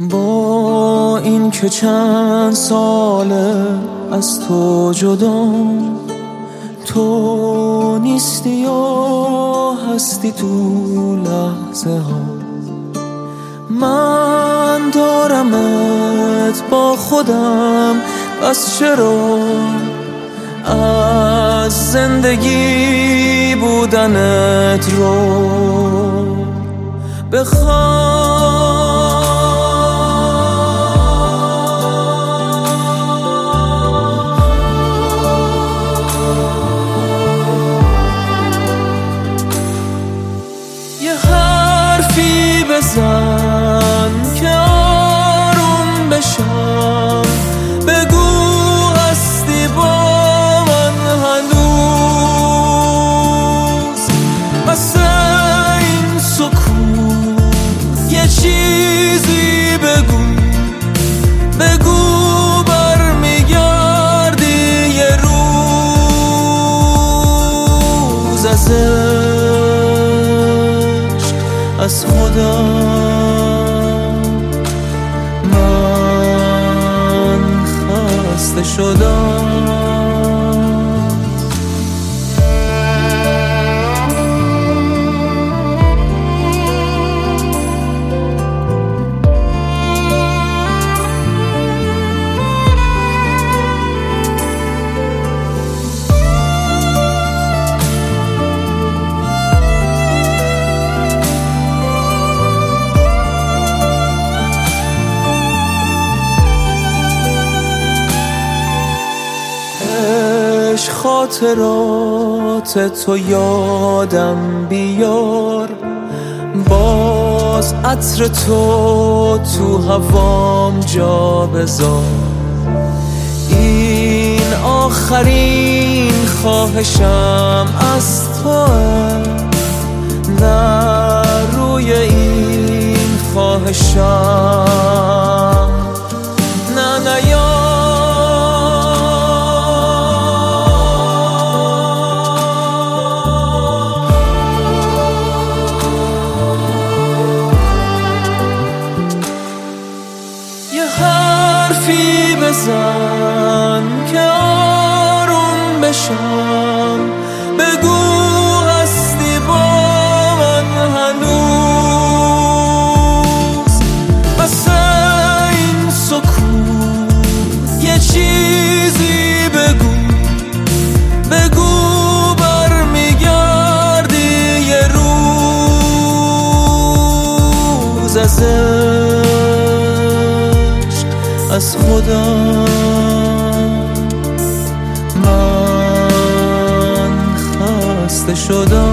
با این که چند ساله از تو جدا، تو نیستی یا هستی تو لحظه ها. من دارمت با خودم، پس چرا از زندگی بودنت رو بخوام. یه حرفی بزن که آروم بشم، بگو هستی با من هنوز. واسه این سکوت یه چیزی بگو، بگو برمیگردی یه روز از خودم. من خسته شدم. خاطرات تو یادم بیار، باز عطر تو هوام جا بذار. این آخرین خواهشم از توه، نه روی این خواهشم نه یا حرفی بزن که آروم بشم، بگو هستی با من هنوز. واسه این سکوت یه چیزی بگو، بگو برمیگردی یه روز از خودم. من خسته شدم.